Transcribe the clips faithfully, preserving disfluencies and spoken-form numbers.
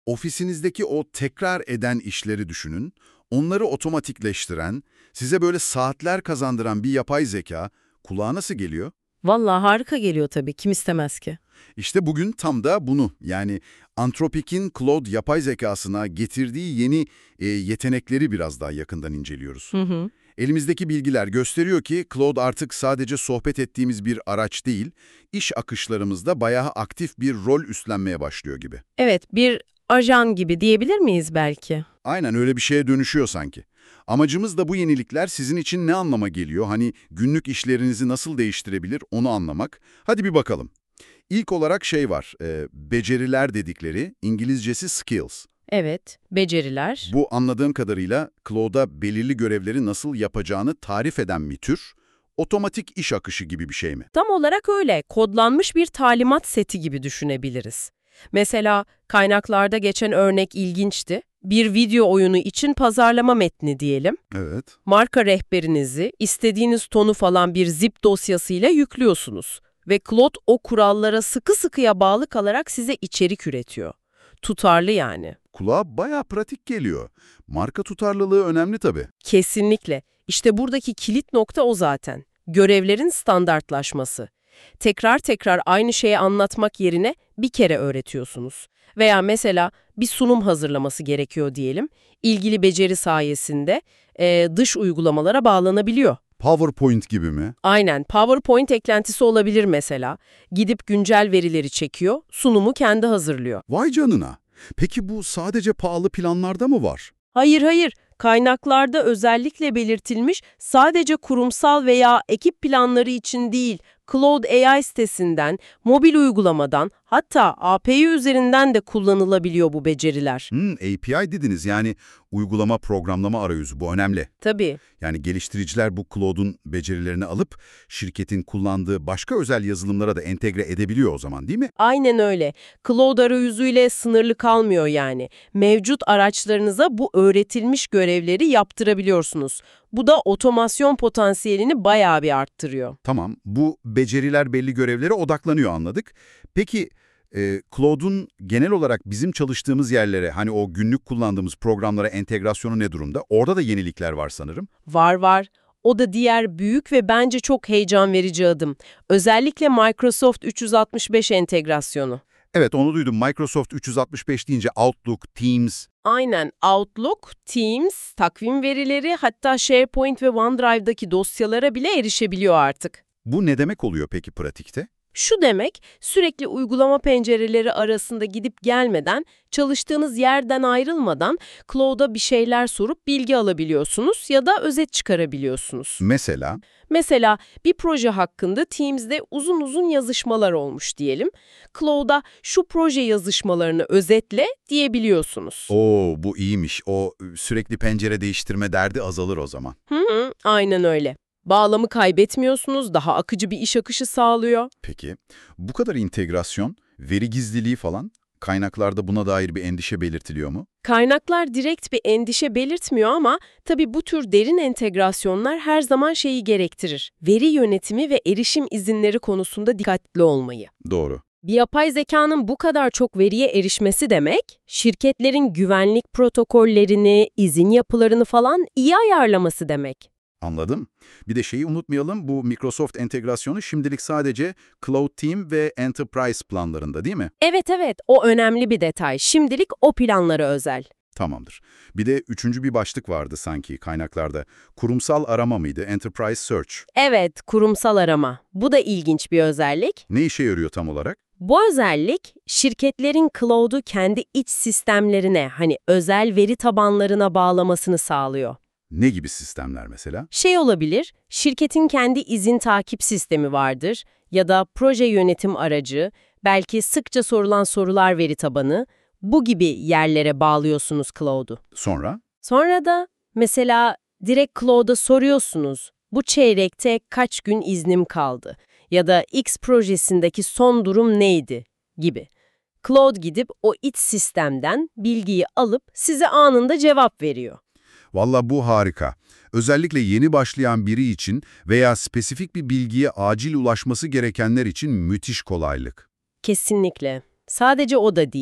Ofisinizdeki o tekrar eden işleri düşünün, onları otomatikleştiren, size böyle saatler kazandıran bir yapay zeka kulağa nasıl geliyor? Vallahi harika geliyor tabii. Kim istemez ki? İşte bugün tam da bunu, yani Anthropic'in Claude yapay zekasına getirdiği yeni e, yetenekleri biraz daha yakından inceliyoruz. Hı hı. Elimizdeki bilgiler gösteriyor ki Claude artık sadece sohbet ettiğimiz bir araç değil, iş akışlarımızda bayağı aktif bir rol üstlenmeye başlıyor gibi. Evet, bir ajan gibi diyebilir miyiz belki? Aynen öyle bir şeye dönüşüyor sanki. Amacımız da bu yenilikler sizin için ne anlama geliyor, hani günlük işlerinizi nasıl değiştirebilir onu anlamak. Hadi bir bakalım. İlk olarak şey var, e, beceriler dedikleri, İngilizcesi skills. Evet, beceriler. Bu anladığım kadarıyla Claude'a belirli görevleri nasıl yapacağını tarif eden bir tür, otomatik iş akışı gibi bir şey mi? Tam olarak öyle. Kodlanmış bir talimat seti gibi düşünebiliriz. Mesela kaynaklarda geçen örnek ilginçti. Bir video oyunu için pazarlama metni diyelim. Evet. Marka rehberinizi istediğiniz tonu falan bir zip dosyasıyla yüklüyorsunuz. Ve Claude o kurallara sıkı sıkıya bağlı kalarak size içerik üretiyor. Tutarlı yani. Kulağa bayağı pratik geliyor. Marka tutarlılığı önemli tabii. Kesinlikle. İşte buradaki kilit nokta o zaten. Görevlerin standartlaşması. Tekrar tekrar aynı şeyi anlatmak yerine bir kere öğretiyorsunuz. Veya mesela bir sunum hazırlaması gerekiyor diyelim. İlgili beceri sayesinde e, dış uygulamalara bağlanabiliyor. PowerPoint gibi mi? Aynen, PowerPoint eklentisi olabilir mesela. Gidip güncel verileri çekiyor, sunumu kendi hazırlıyor. Vay canına. Peki bu sadece pahalı planlarda mı var? Hayır hayır, kaynaklarda özellikle belirtilmiş sadece kurumsal veya ekip planları için değil, Claude A I sitesinden, mobil uygulamadan, hatta A P I üzerinden de kullanılabiliyor bu beceriler. Hmm, A P I dediniz, yani uygulama programlama arayüzü, bu önemli. Tabii. Yani geliştiriciler bu Claude'un becerilerini alıp şirketin kullandığı başka özel yazılımlara da entegre edebiliyor o zaman, değil mi? Aynen öyle. Claude arayüzüyle sınırlı kalmıyor yani. Mevcut araçlarınıza bu öğretilmiş görevleri yaptırabiliyorsunuz. Bu da otomasyon potansiyelini bayağı bir arttırıyor. Tamam, bu beceriler belli görevlere odaklanıyor, anladık. Peki e, Claude'un genel olarak bizim çalıştığımız yerlere, hani o günlük kullandığımız programlara entegrasyonu ne durumda? Orada da yenilikler var sanırım. Var var. O da diğer büyük ve bence çok heyecan verici adım. Özellikle Microsoft üç yüz altmış beş entegrasyonu. Evet, onu duydum. Microsoft üç yüz altmış beş deyince Outlook, Teams. Aynen, Outlook, Teams, takvim verileri, hatta SharePoint ve OneDrive'daki dosyalara bile erişebiliyor artık. Bu ne demek oluyor peki pratikte? Şu demek, sürekli uygulama pencereleri arasında gidip gelmeden, çalıştığınız yerden ayrılmadan Claude'a bir şeyler sorup bilgi alabiliyorsunuz ya da özet çıkarabiliyorsunuz. Mesela? Mesela bir proje hakkında Teams'de uzun uzun yazışmalar olmuş diyelim. Claude'a şu proje yazışmalarını özetle diyebiliyorsunuz. Oo, bu iyiymiş. O ı, sürekli pencere değiştirme derdi azalır o zaman. Hı hı, aynen öyle. Bağlamı kaybetmiyorsunuz, daha akıcı bir iş akışı sağlıyor. Peki, bu kadar integrasyon, veri gizliliği falan, kaynaklarda buna dair bir endişe belirtiliyor mu? Kaynaklar direkt bir endişe belirtmiyor ama tabii bu tür derin entegrasyonlar her zaman şeyi gerektirir. Veri yönetimi ve erişim izinleri konusunda dikkatli olmayı. Doğru. Bir yapay zekanın bu kadar çok veriye erişmesi demek, şirketlerin güvenlik protokollerini, izin yapılarını falan iyi ayarlaması demek. Anladım. Bir de şeyi unutmayalım, bu Microsoft entegrasyonu şimdilik sadece Cloud Team ve Enterprise planlarında, değil mi? Evet evet, o önemli bir detay. Şimdilik o planlara özel. Tamamdır. Bir de üçüncü bir başlık vardı sanki kaynaklarda. Kurumsal arama mıydı? Enterprise Search. Evet, kurumsal arama. Bu da ilginç bir özellik. Ne işe yarıyor tam olarak? Bu özellik, şirketlerin cloud'u kendi iç sistemlerine, hani özel veri tabanlarına bağlamasını sağlıyor. Ne gibi sistemler mesela? Şey olabilir, şirketin kendi izin takip sistemi vardır ya da proje yönetim aracı, belki sıkça sorulan sorular veri tabanı, bu gibi yerlere bağlıyorsunuz cloud'u. Sonra? Sonra da mesela direkt cloud'a soruyorsunuz, bu çeyrekte kaç gün iznim kaldı ya da X projesindeki son durum neydi gibi. Claude gidip o iç sistemden bilgiyi alıp size anında cevap veriyor. Valla bu harika. Özellikle yeni başlayan biri için veya spesifik bir bilgiye acil ulaşması gerekenler için müthiş kolaylık. Kesinlikle. Sadece o da değil,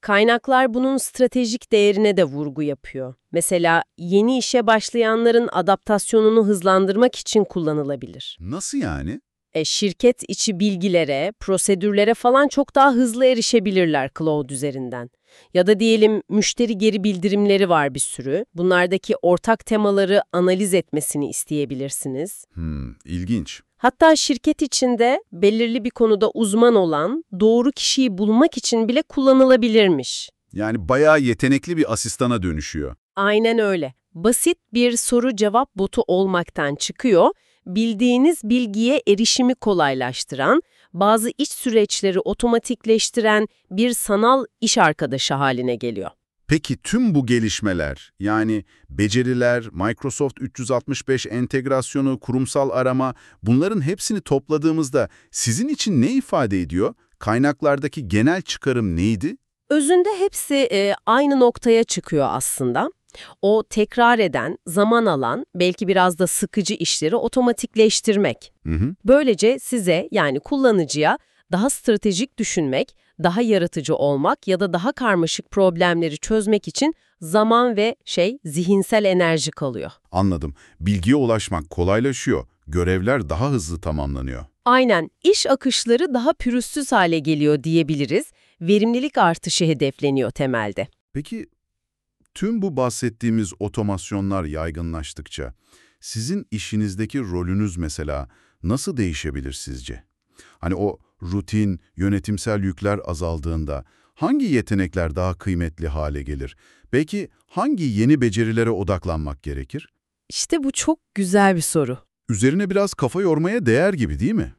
Kaynaklar bunun stratejik değerine de vurgu yapıyor. Mesela yeni işe başlayanların adaptasyonunu hızlandırmak için kullanılabilir. Nasıl yani? E, şirket içi bilgilere, prosedürlere falan çok daha hızlı erişebilirler Cloud üzerinden. Ya da diyelim müşteri geri bildirimleri var bir sürü. Bunlardaki ortak temaları analiz etmesini isteyebilirsiniz. Hmm, ilginç. Hatta şirket içinde belirli bir konuda uzman olan doğru kişiyi bulmak için bile kullanılabilirmiş. Yani bayağı yetenekli bir asistana dönüşüyor. Aynen öyle. Basit bir soru-cevap botu olmaktan çıkıyor, bildiğiniz bilgiye erişimi kolaylaştıran, bazı iç süreçleri otomatikleştiren bir sanal iş arkadaşı haline geliyor. Peki tüm bu gelişmeler, yani beceriler, Microsoft üç yüz altmış beş entegrasyonu, kurumsal arama, bunların hepsini topladığımızda sizin için ne ifade ediyor? Kaynaklardaki genel çıkarım neydi? Özünde hepsi e, aynı noktaya çıkıyor aslında. O tekrar eden, zaman alan, belki biraz da sıkıcı işleri otomatikleştirmek. Hı hı. Böylece size, yani kullanıcıya daha stratejik düşünmek, daha yaratıcı olmak ya da daha karmaşık problemleri çözmek için zaman ve şey zihinsel enerji kalıyor. Anladım. Bilgiye ulaşmak kolaylaşıyor. Görevler daha hızlı tamamlanıyor. Aynen, iş akışları daha pürüzsüz hale geliyor diyebiliriz. Verimlilik artışı hedefleniyor temelde. Peki tüm bu bahsettiğimiz otomasyonlar yaygınlaştıkça sizin işinizdeki rolünüz mesela nasıl değişebilir sizce? Hani o rutin, yönetimsel yükler azaldığında hangi yetenekler daha kıymetli hale gelir? Belki hangi yeni becerilere odaklanmak gerekir? İşte bu çok güzel bir soru. Üzerine biraz kafa yormaya değer gibi değil mi?